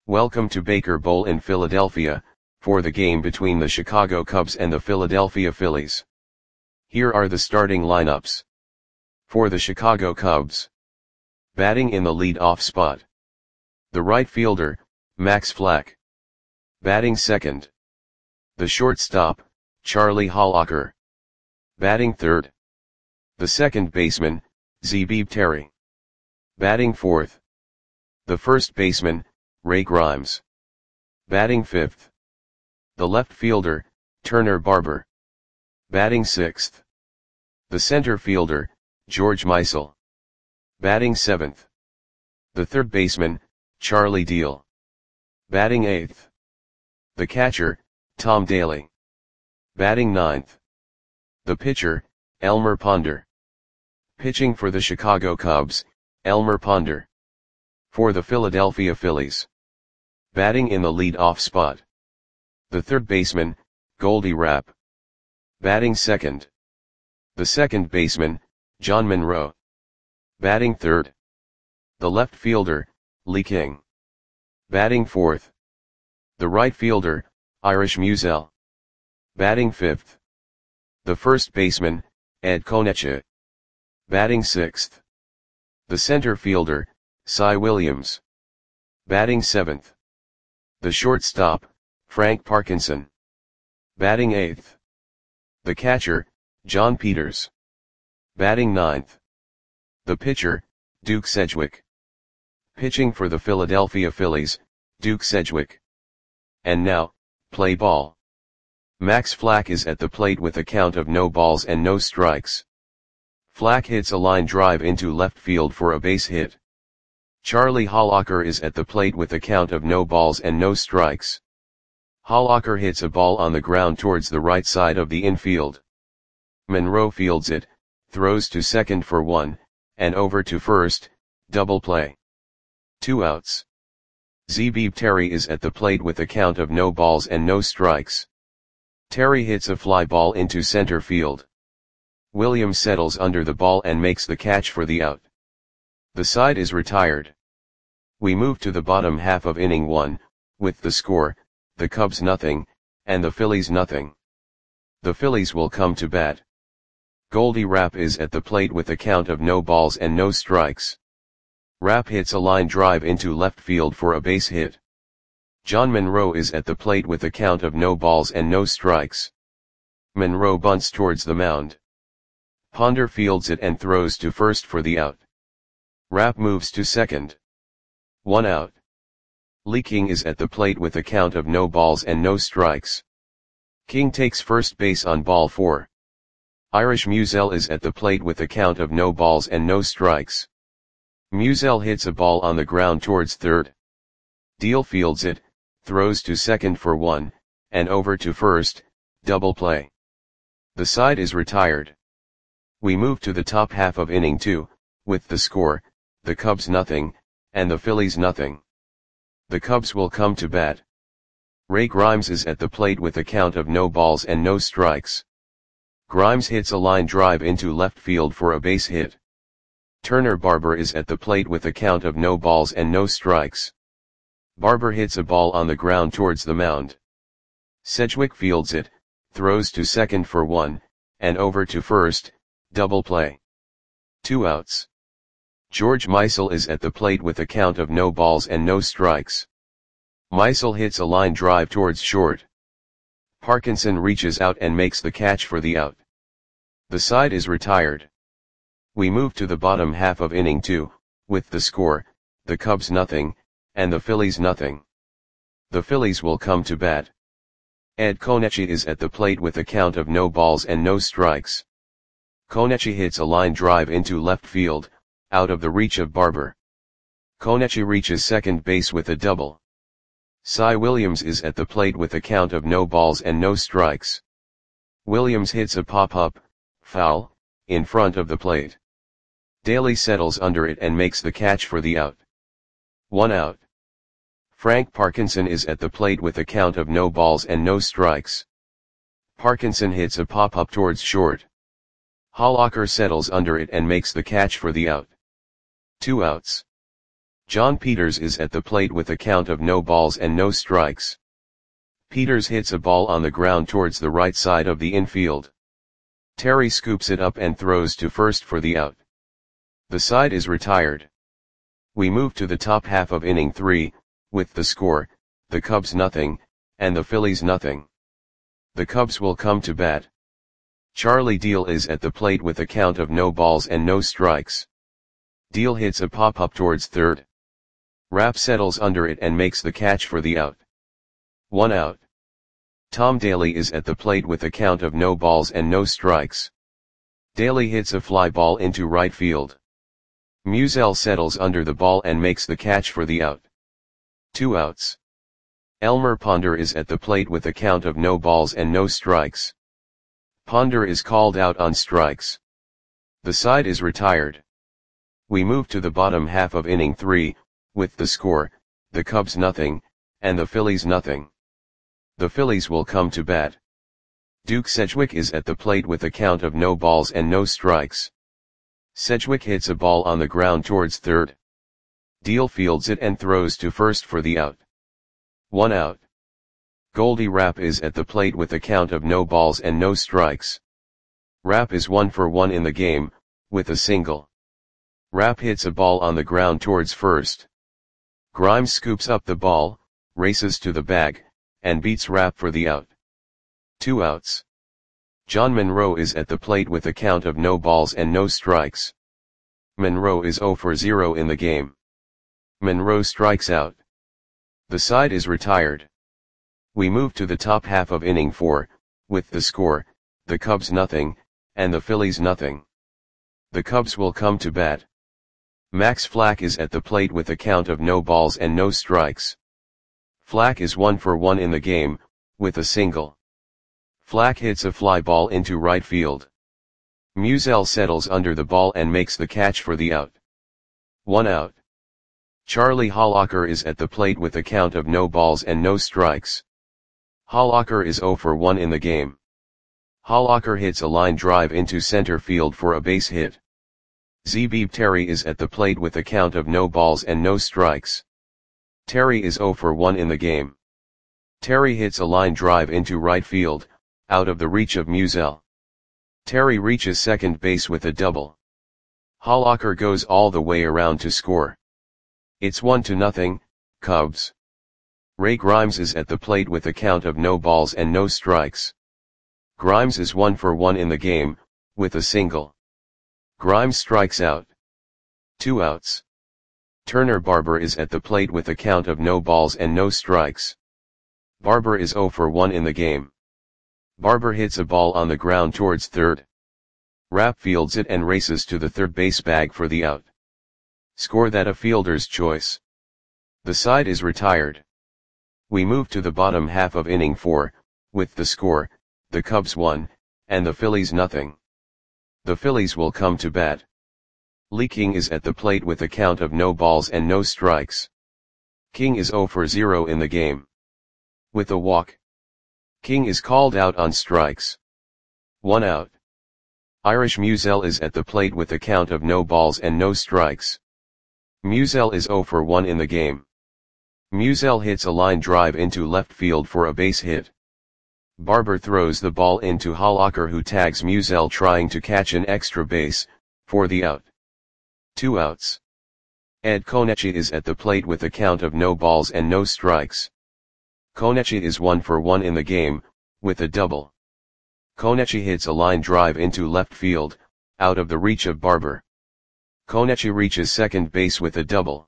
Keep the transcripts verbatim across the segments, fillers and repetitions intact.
Welcome to Baker Bowl in Philadelphia, for the game between the Chicago Cubs and the Philadelphia Phillies. Here are the starting lineups. For the Chicago Cubs. Batting in the lead-off spot. The right fielder, Max Flack. Batting second. The shortstop, Charlie Hollacker. Batting third. The second baseman, Zebib Terry. Batting fourth. The first baseman, Ray Grimes. Batting fifth. The left fielder, Turner Barber. Batting sixth. The center fielder, George Meisel. Batting seventh. The third baseman, Charlie Deal. Batting eighth. The catcher, Tom Daly. Batting ninth. The pitcher, Elmer Ponder. Pitching for the Chicago Cubs, Elmer Ponder. For the Philadelphia Phillies. Batting in the lead-off spot. The third baseman, Goldie Rapp. Batting second. The second baseman, John Monroe. Batting third. The left fielder, Lee King. Batting fourth. The right fielder, Irish Musial. Batting fifth. The first baseman, Ed Konecha. Batting sixth. The center fielder, Cy Williams. Batting seventh. The shortstop, Frank Parkinson. Batting eighth. The catcher, John Peters. Batting ninth. The pitcher, Duke Sedgwick. Pitching for the Philadelphia Phillies, Duke Sedgwick. And now, play ball. Max Flack is at the plate with a count of no balls and no strikes. Flack hits a line drive into left field for a base hit. Charlie Hollacker is at the plate with a count of no balls and no strikes. Hollacker hits a ball on the ground towards the right side of the infield. Monroe fields it, throws to second for one, and over to first, double play. Two outs. Zebib Terry is at the plate with a count of no balls and no strikes. Terry hits a fly ball into center field. Williams settles under the ball and makes the catch for the out. The side is retired. We move to the bottom half of inning one, with the score, the Cubs nothing, and the Phillies nothing. The Phillies will come to bat. Goldie Rapp is at the plate with a count of no balls and no strikes. Rapp hits a line drive into left field for a base hit. John Monroe is at the plate with a count of no balls and no strikes. Monroe bunts towards the mound. Ponder fields it and throws to first for the out. Rapp moves to second. One out. Lee King is at the plate with a count of no balls and no strikes. King takes first base on ball four. Irish Musial is at the plate with a count of no balls and no strikes. Musial hits a ball on the ground towards third. Deal fields it, throws to second for one, and over to first, double play. The side is retired. We move to the top half of inning two, with the score, the Cubs nothing, and the Phillies nothing. The Cubs will come to bat. Ray Grimes is at the plate with a count of no balls and no strikes. Grimes hits a line drive into left field for a base hit. Turner Barber is at the plate with a count of no balls and no strikes. Barber hits a ball on the ground towards the mound. Sedgwick fields it, throws to second for one, and over to first, double play. Two outs. George Meisel is at the plate with a count of no balls and no strikes. Meisel hits a line drive towards short. Parkinson reaches out and makes the catch for the out. The side is retired. We move to the bottom half of inning two, with the score, the Cubs nothing, and the Phillies nothing. The Phillies will come to bat. Ed Konecha is at the plate with a count of no balls and no strikes. Konecha hits a line drive into left field, out of the reach of Barber. Konecha reaches second base with a double. Cy Williams is at the plate with a count of no balls and no strikes. Williams hits a pop-up, foul, in front of the plate. Daly settles under it and makes the catch for the out. One out. Frank Parkinson is at the plate with a count of no balls and no strikes. Parkinson hits a pop-up towards short. Hollacker settles under it and makes the catch for the out. Two outs. John Peters is at the plate with a count of no balls and no strikes. Peters hits a ball on the ground towards the right side of the infield. Terry scoops it up and throws to first for the out. The side is retired. We move to the top half of inning three, with the score, the Cubs nothing, and the Phillies nothing. The Cubs will come to bat. Charlie Deal is at the plate with a count of no balls and no strikes. Deal hits a pop-up towards third. Rapp settles under it and makes the catch for the out. One out. Tom Daly is at the plate with a count of no balls and no strikes. Daly hits a fly ball into right field. Musial settles under the ball and makes the catch for the out. Two outs. Elmer Ponder is at the plate with a count of no balls and no strikes. Ponder is called out on strikes. The side is retired. We move to the bottom half of inning three, with the score, the Cubs nothing, and the Phillies nothing. The Phillies will come to bat. Duke Sedgwick is at the plate with a count of no balls and no strikes. Sedgwick hits a ball on the ground towards third. Deal fields it and throws to first for the out. One out. Goldie Rapp is at the plate with a count of no balls and no strikes. Rapp is one for one in the game, with a single. Rapp hits a ball on the ground towards first. Grimes scoops up the ball, races to the bag, and beats Rapp for the out. Two outs. John Monroe is at the plate with a count of no balls and no strikes. Monroe is zero for zero in the game. Monroe strikes out. The side is retired. We move to the top half of inning four, with the score, the Cubs nothing, and the Phillies nothing. The Cubs will come to bat. Max Flack is at the plate with a count of no balls and no strikes. Flack is one for one in the game, with a single. Flack hits a fly ball into right field. Musial settles under the ball and makes the catch for the out. One out. Charlie Hollacker is at the plate with a count of no balls and no strikes. Hollacker is zero for one in the game. Hollacker hits a line drive into center field for a base hit. Zebib Terry is at the plate with a count of no balls and no strikes. Terry is zero for one in the game. Terry hits a line drive into right field, out of the reach of Musial. Terry reaches second base with a double. Hollacker goes all the way around to score. It's one to nothing, Cubs. Ray Grimes is at the plate with a count of no balls and no strikes. Grimes is one for one in the game, with a single. Grimes strikes out. Two outs. Turner Barber is at the plate with a count of no balls and no strikes. Barber is zero for one in the game. Barber hits a ball on the ground towards third. Rapp fields it and races to the third base bag for the out. Score that a fielder's choice. The side is retired. We move to the bottom half of inning four, with the score, the Cubs one, and the Phillies nothing. The Phillies will come to bat. Lee King is at the plate with a count of no balls and no strikes. King is zero for zero in the game. With a walk. King is called out on strikes. One out. Irish Musial is at the plate with a count of no balls and no strikes. Musial is zero for one in the game. Musial hits a line drive into left field for a base hit. Barber throws the ball into Hollacker, who tags Musial trying to catch an extra base, for the out. Two outs. Ed Konechi is at the plate with a count of no balls and no strikes. Konechi is one for one in the game, with a double. Konechi hits a line drive into left field, out of the reach of Barber. Konechi reaches second base with a double.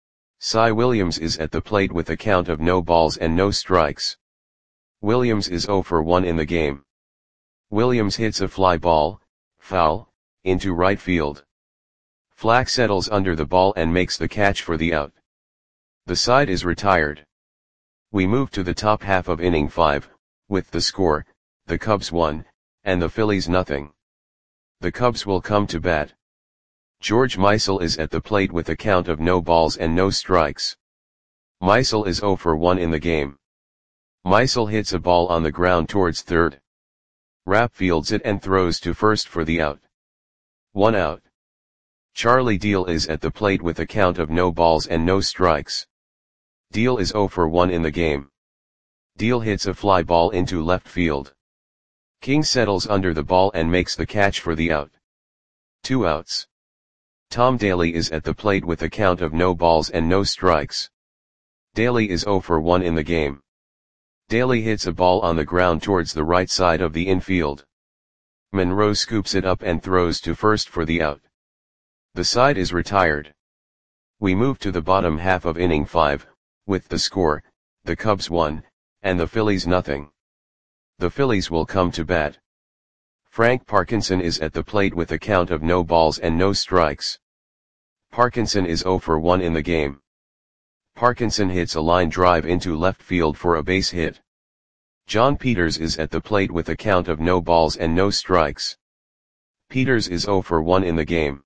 Cy Williams is at the plate with a count of no balls and no strikes. Williams is zero for one in the game. Williams hits a fly ball, foul, into right field. Flack settles under the ball and makes the catch for the out. The side is retired. We move to the top half of inning five, with the score, the Cubs one, and the Phillies nothing. The Cubs will come to bat. George Meisel is at the plate with a count of no balls and no strikes. Meisel is zero for one in the game. Meisel hits a ball on the ground towards third. Rapp fields it and throws to first for the out. One out. Charlie Deal is at the plate with a count of no balls and no strikes. Deal is zero for one in the game. Deal hits a fly ball into left field. King settles under the ball and makes the catch for the out. Two outs. Tom Daly is at the plate with a count of no balls and no strikes. Daly is zero for one in the game. Daly hits a ball on the ground towards the right side of the infield. Monroe scoops it up and throws to first for the out. The side is retired. We move to the bottom half of inning five, with the score, the Cubs one, and the Phillies nothing. The Phillies will come to bat. Frank Parkinson is at the plate with a count of no balls and no strikes. Parkinson is zero for one in the game. Parkinson hits a line drive into left field for a base hit. John Peters is at the plate with a count of no balls and no strikes. Peters is zero for one in the game.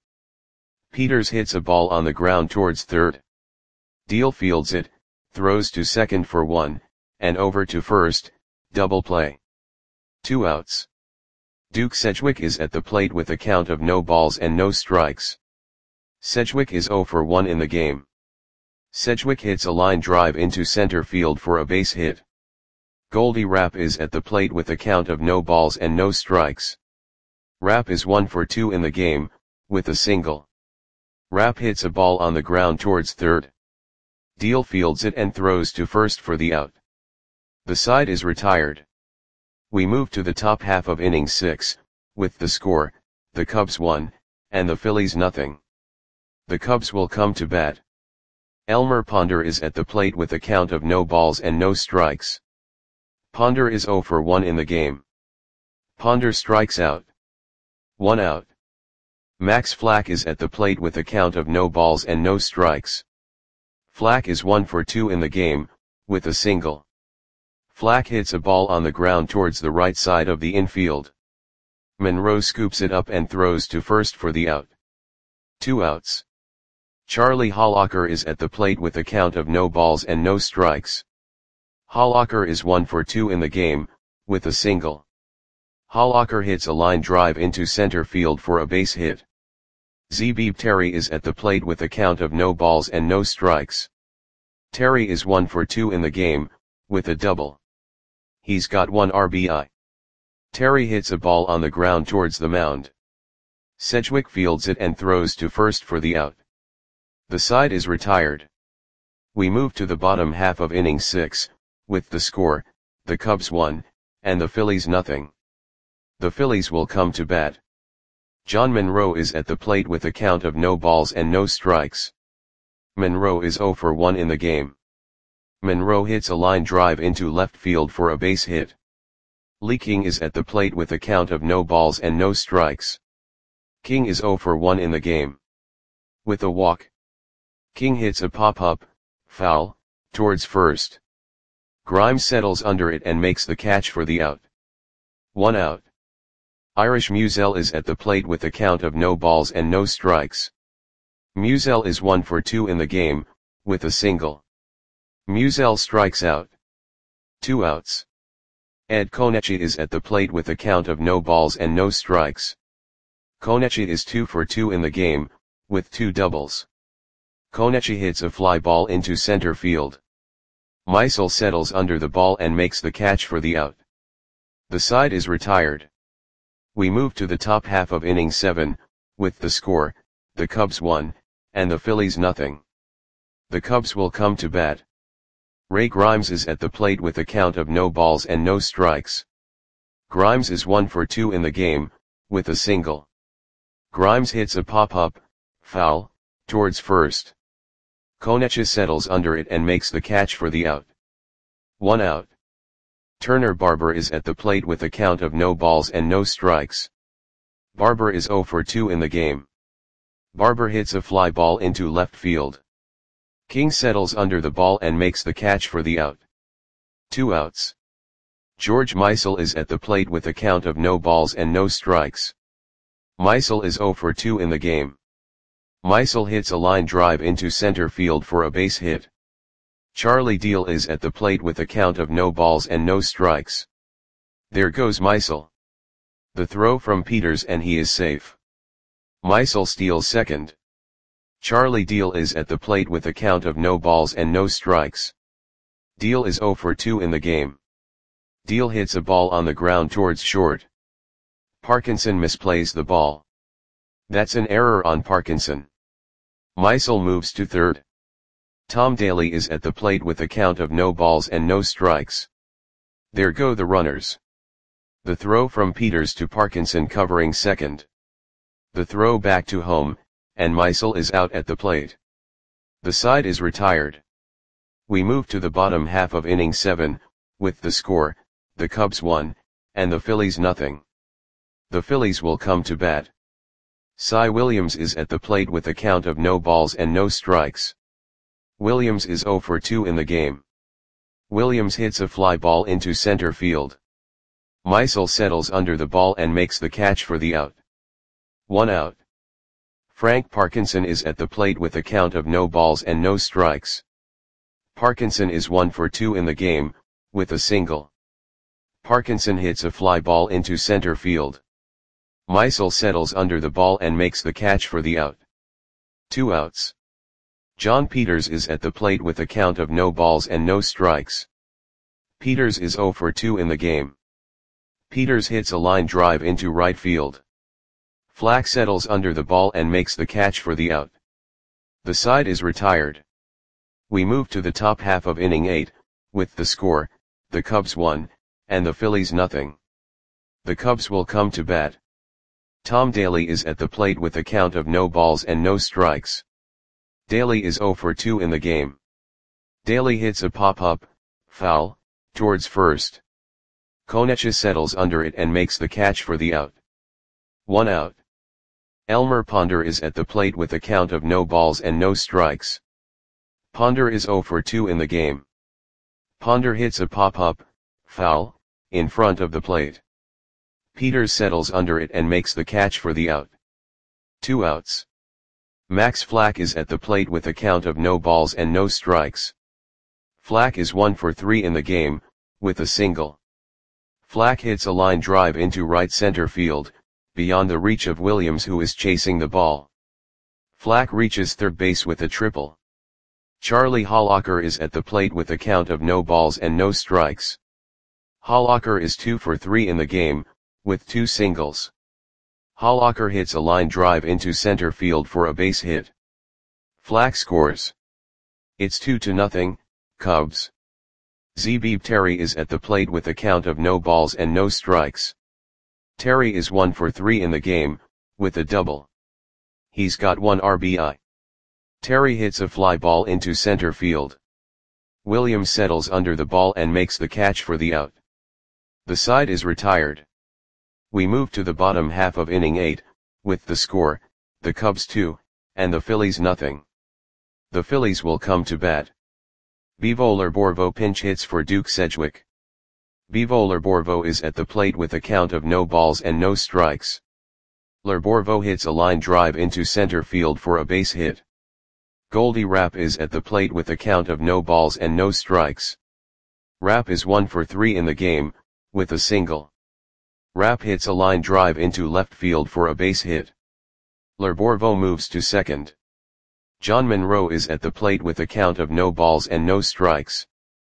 Peters hits a ball on the ground towards third. Deal fields it, throws to second for one, and over to first, double play. Two outs. Duke Sedgwick is at the plate with a count of no balls and no strikes. Sedgwick is zero for one in the game. Sedgwick hits a line drive into center field for a base hit. Goldie Rapp is at the plate with a count of no balls and no strikes. Rapp is one for two in the game, with a single. Rapp hits a ball on the ground towards third. Deal fields it and throws to first for the out. The side is retired. We move to the top half of inning six, with the score, the Cubs one, and the Phillies nothing. The Cubs will come to bat. Elmer Ponder is at the plate with a count of no balls and no strikes. Ponder is zero for one in the game. Ponder strikes out. One out. Max Flack is at the plate with a count of no balls and no strikes. Flack is one for two in the game, with a single. Flack hits a ball on the ground towards the right side of the infield. Monroe scoops it up and throws to first for the out. Two outs. Charlie Hollacker is at the plate with a count of no balls and no strikes. Hollacker is one for two in the game, with a single. Hollacker hits a line drive into center field for a base hit. Zebib Terry is at the plate with a count of no balls and no strikes. Terry is one for two in the game, with a double. He's got one R B I. Terry hits a ball on the ground towards the mound. Sedgwick fields it and throws to first for the out. The side is retired. We move to the bottom half of inning six, with the score, the Cubs one, and the Phillies nothing. The Phillies will come to bat. John Monroe is at the plate with a count of no balls and no strikes. Monroe is zero for one in the game. Monroe hits a line drive into left field for a base hit. Lee King is at the plate with a count of no balls and no strikes. King is zero for one in the game. With a walk. King hits a pop-up, foul, towards first. Grimes settles under it and makes the catch for the out. One out. Irish Musial is at the plate with a count of no balls and no strikes. Musial is one for two in the game, with a single. Musial strikes out. Two outs. Ed Konechi is at the plate with a count of no balls and no strikes. Konechi is two for two in the game, with two doubles. Konechi hits a fly ball into center field. Meisel settles under the ball and makes the catch for the out. The side is retired. We move to the top half of inning seven, with the score, the Cubs one, and the Phillies nothing. The Cubs will come to bat. Ray Grimes is at the plate with a count of no balls and no strikes. Grimes is one for two in the game, with a single. Grimes hits a pop-up, foul, towards first. Konechi settles under it and makes the catch for the out. One out. Turner Barber is at the plate with a count of no balls and no strikes. Barber is zero for two in the game. Barber hits a fly ball into left field. King settles under the ball and makes the catch for the out. Two outs. George Meisel is at the plate with a count of no balls and no strikes. Meisel is zero for two in the game. Meisel hits a line drive into center field for a base hit. Charlie Deal is at the plate with a count of no balls and no strikes. There goes Meisel. The throw from Peters and he is safe. Meisel steals second. Charlie Deal is at the plate with a count of no balls and no strikes. Deal is zero for two in the game. Deal hits a ball on the ground towards short. Parkinson misplays the ball. That's an error on Parkinson. Meisel moves to third. Tom Daly is at the plate with a count of no balls and no strikes. There go the runners. The throw from Peters to Parkinson covering second. The throw back to home, and Meisel is out at the plate. The side is retired. We move to the bottom half of inning seven, with the score, the Cubs one, and the Phillies nothing. The Phillies will come to bat. Cy Williams is at the plate with a count of no balls and no strikes. Williams is zero for two in the game. Williams hits a fly ball into center field. Meisel settles under the ball and makes the catch for the out. One out. Frank Parkinson is at the plate with a count of no balls and no strikes. Parkinson is one for two in the game, with a single. Parkinson hits a fly ball into center field. Meisel settles under the ball and makes the catch for the out. Two outs. John Peters is at the plate with a count of no balls and no strikes. Peters is zero for two in the game. Peters hits a line drive into right field. Flack settles under the ball and makes the catch for the out. The side is retired. We move to the top half of inning eight, with the score, the Cubs one, and the Phillies nothing. The Cubs will come to bat. Tom Daly is at the plate with a count of no balls and no strikes. Daly is zero for two in the game. Daly hits a pop-up, foul, towards first. Konecha settles under it and makes the catch for the out. One out. Elmer Ponder is at the plate with a count of no balls and no strikes. Ponder is zero for two in the game. Ponder hits a pop-up, foul, in front of the plate. Peters settles under it and makes the catch for the out. Two outs. Max Flack is at the plate with a count of no balls and no strikes. Flack is one for three in the game, with a single. Flack hits a line drive into right center field, beyond the reach of Williams who is chasing the ball. Flack reaches third base with a triple. Charlie Hollacker is at the plate with a count of no balls and no strikes. Hollacker is two for three in the game, with two singles. Hollacker hits a line drive into center field for a base hit. Flack scores. It's two to nothing, Cubs. Zebib Terry is at the plate with a count of no balls and no strikes. Terry is one for three in the game, with a double. He's got one R B I. Terry hits a fly ball into center field. Williams settles under the ball and makes the catch for the out. The side is retired. We move to the bottom half of inning eight, with the score, the Cubs two, and the Phillies nothing. The Phillies will come to bat. Bevo Lerborvo pinch hits for Duke Sedgwick. Bevo Lerborvo is at the plate with a count of no balls and no strikes. Lerborvo hits a line drive into center field for a base hit. Goldie Rapp is at the plate with a count of no balls and no strikes. Rapp is one for three in the game, with a single. Rapp hits a line drive into left field for a base hit. Lerborvo moves to second. John Monroe is at the plate with a count of no balls and no strikes.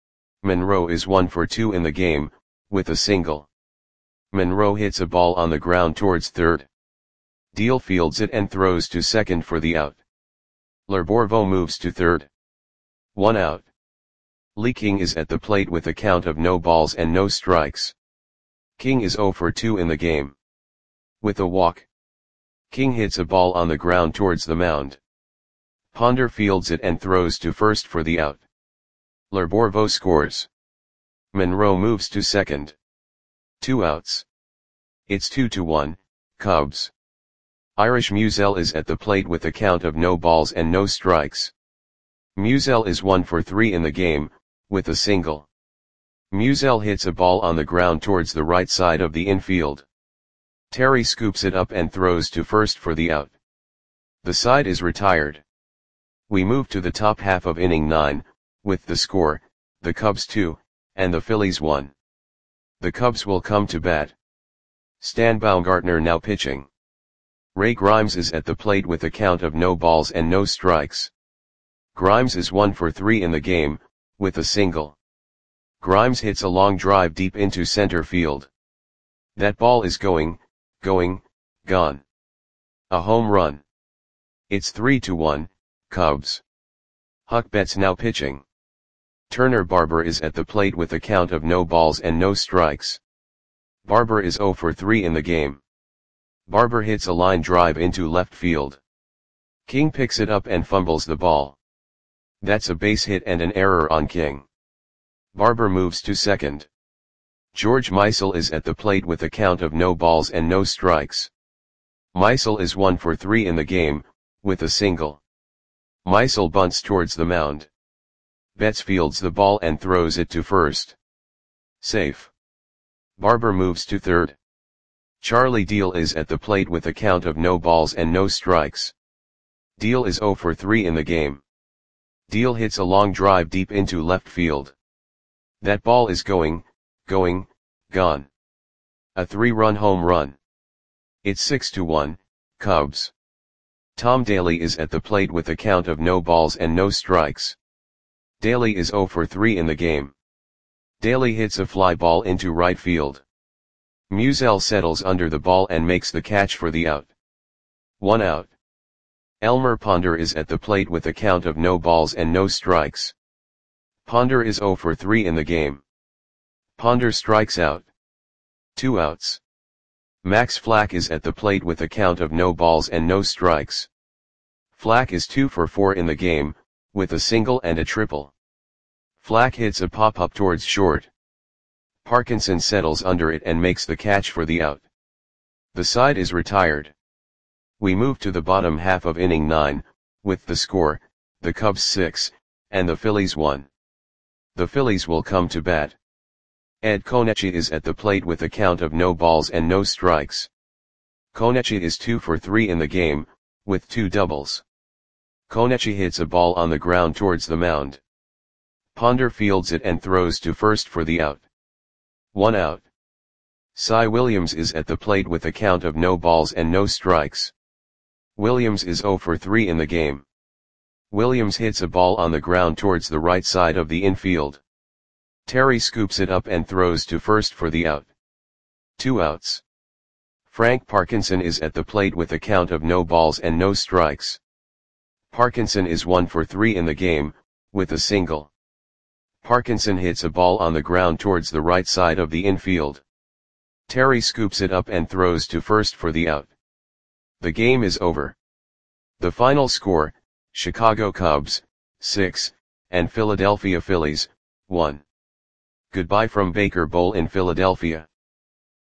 Monroe is one for two in the game, with a single. Monroe hits a ball on the ground towards third. Deal fields it and throws to second for the out. Lerborvo moves to third. One out. Lee King is at the plate with a count of no balls and no strikes. King is zero for two in the game. With a walk. King hits a ball on the ground towards the mound. Ponder fields it and throws to first for the out. Lerborvo scores. Monroe moves to second. Two outs. It's two to one, Cubs. Irish Musiel is at the plate with a count of no balls and no strikes. Musiel is one for three in the game, with a single. Musiel hits a ball on the ground towards the right side of the infield. Terry scoops it up and throws to first for the out. The side is retired. We move to the top half of inning nine, with the score, the Cubs two, and the Phillies one. The Cubs will come to bat. Stan Baumgartner now pitching. Ray Grimes is at the plate with a count of no balls and no strikes. Grimes is one for three in the game, with a single. Grimes hits a long drive deep into center field. That ball is going, going, gone. A home run. It's three to one, Cubs. Huck Betts now pitching. Turner Barber is at the plate with a count of no balls and no strikes. Barber is zero for three in the game. Barber hits a line drive into left field. King picks it up and fumbles the ball. That's a base hit and an error on King. Barber moves to second. George Meisel is at the plate with a count of no balls and no strikes. Meisel is one for three in the game, with a single. Meisel bunts towards the mound. Betts fields the ball and throws it to first. Safe. Barber moves to third. Charlie Deal is at the plate with a count of no balls and no strikes. Deal is zero for three in the game. Deal hits a long drive deep into left field. That ball is going, going, gone. A three-run home run. It's six to one, Cubs. Tom Daly is at the plate with a count of no balls and no strikes. Daly is zero for three in the game. Daly hits a fly ball into right field. Musial settles under the ball and makes the catch for the out. One out. Elmer Ponder is at the plate with a count of no balls and no strikes. Ponder is zero for three in the game. Ponder strikes out. Two outs. Max Flack is at the plate with a count of no balls and no strikes. Flack is two for four in the game, with a single and a triple. Flack hits a pop-up towards short. Parkinson settles under it and makes the catch for the out. The side is retired. We move to the bottom half of inning nine, with the score, the Cubs six, and the Phillies one. The Phillies will come to bat. Ed Konechi is at the plate with a count of no balls and no strikes. Konechi is two for three in the game, with two doubles. Konechi hits a ball on the ground towards the mound. Ponder fields it and throws to first for the out. One out. Cy Williams is at the plate with a count of no balls and no strikes. Williams is zero for three in the game. Williams hits a ball on the ground towards the right side of the infield. Terry scoops it up and throws to first for the out. Two outs. Frank Parkinson is at the plate with a count of no balls and no strikes. Parkinson is one for three in the game, with a single. Parkinson hits a ball on the ground towards the right side of the infield. Terry scoops it up and throws to first for the out. The game is over. The final score, Chicago Cubs, six, and Philadelphia Phillies, one. Goodbye from Baker Bowl in Philadelphia.